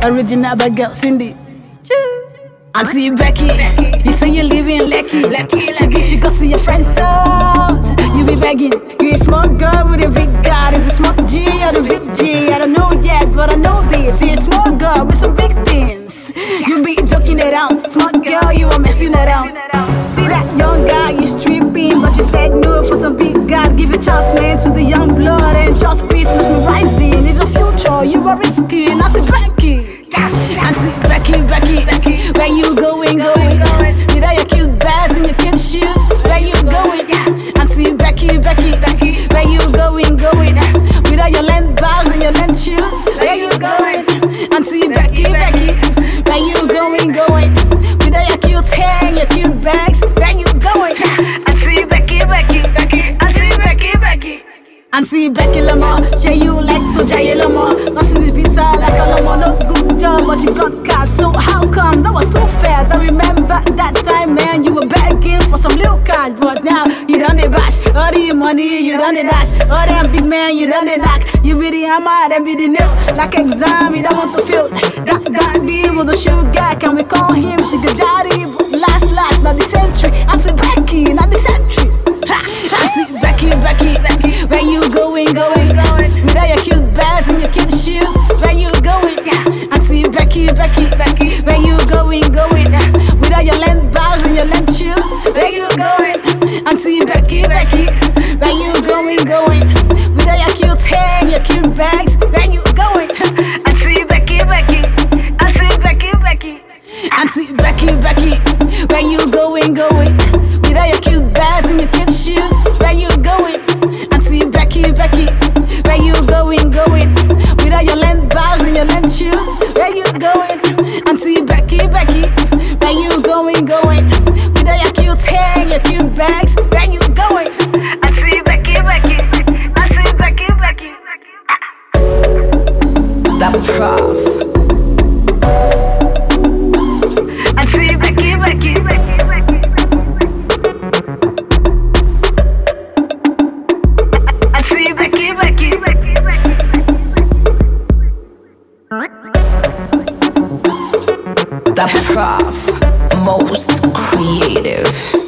Original bad girl Cindy. Auntie Becky, you say you live in Lekki. Should if you go to your friend's house, you be begging. You a small girl with a big God. Is a small G or the big G? I don't know yet, but I know this. You a small girl with some big things. You be joking around. Smart girl, you are messing around. See that young guy, you stripping, but you said no for some big God. Give a chance, man, to the young blood and just quit must be rising. It's a future you are risking. Auntie Becky. Auntie Becky, where you going? With all your cute bags and your cute shoes, where you going? Auntie Becky, where you going? With all your land bags and your land shoes, where you going? Auntie Becky, where you going? With all your cute hair and your cute bags, where you going? Auntie Becky, Auntie Becky Lamar, say you like to Jay Lamar. Nothing is pizza like a Lamar, no good job, but you got cash. So how come that was too fast? I remember that time, man, you were begging for some little cash, but now you done the bash. All the money, you done the dash. All them big man, you done the knock. You be the hammer, then be the nail. Like exam, you don't want to feel that deal with the sugar. Can we call him sugar daddy? But last, not the century. Auntie Becky, not the century. Auntie Becky, where you going? With all your cute bags and your cute shoes, where you going? Auntie Becky, where you going? With all your land bags and your land shoes, where you going? Auntie Becky, where you going? With all your cute hair and your cute bags, where you going? Auntie Becky, Auntie Becky, where you going? With all your cute bags and your cute shoes, where you going? Auntie Becky, where you going? With all your land bags and your land shoes, where you going? Auntie Becky, where you going? With all your cute hair and your cute bags, where you going? Auntie Becky, The Prof. Auntie Becky, Auntie Becky. The Prof. Most creative.